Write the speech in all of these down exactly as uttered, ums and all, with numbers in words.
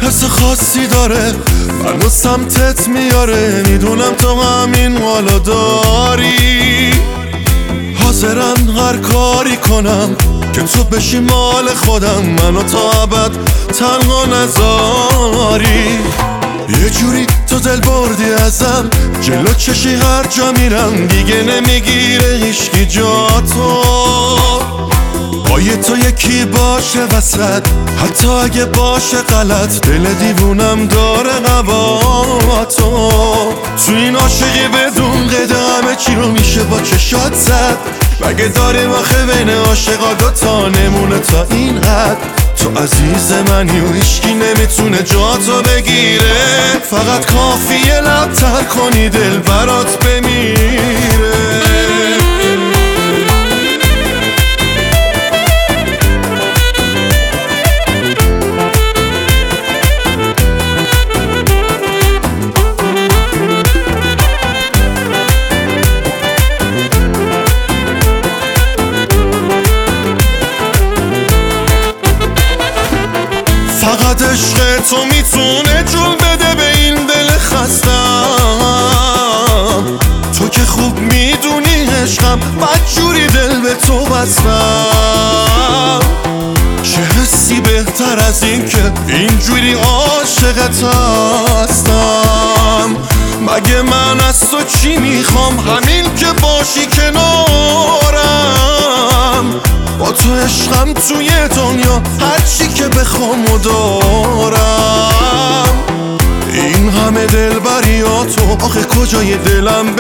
حس خاصی داره منو سمتت میاره، میدونم تو همین حالا داری. حاضرم هر کاری کنم که تو بشی مال خودم، منو تا ابد تنها نذاری. یه جوری تو دل بردی ازم، جلو چشی هر جا میرم دیگه نمیگیره هیچکی جا تو. با یه تو یکی باشه وسط، حتی اگه باشه غلط، دل دیوونم داره هوا تو. تو این عاشقی بدون قید همه چی رو میشه با چشات زد، مگه داریم آخه بین عاشقا دوتا نمونه تا این حد. تو عزیز منی و هیچکی نمیتونه جاتو بگیره، فقط کافیه لب تر کنی دل برات بمیره. فقط عشق تو میتونه جون بده به این دل خستم، تو که خوب میدونی عشقم بدجوری دل به تو بستم. چه حسی بهتر از این که اینجوری عاشقت هستم. مگه من از تو چی میخوام، همین که باشی کنارم. با تو عشقم توی دنیا هرچی که بخوام و دارم. این همه دلبریاتو آخه کجای دلم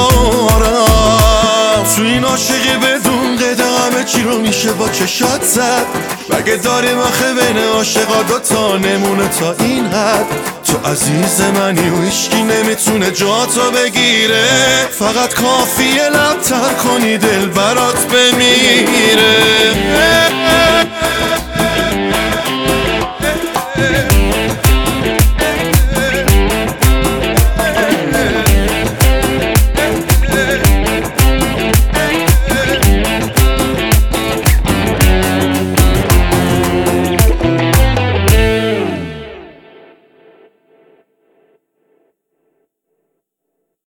بذارم. تو این عاشقی بدون قید همه چی رو میشه با چشات زد، مگه داریم آخه بین عاشقا دوتا نمونه تا این حد. تو عزیز منی و هیچکی نمیتونه جاتو بگیره، فقط کافیه لب تر کنی دل برات بمیره.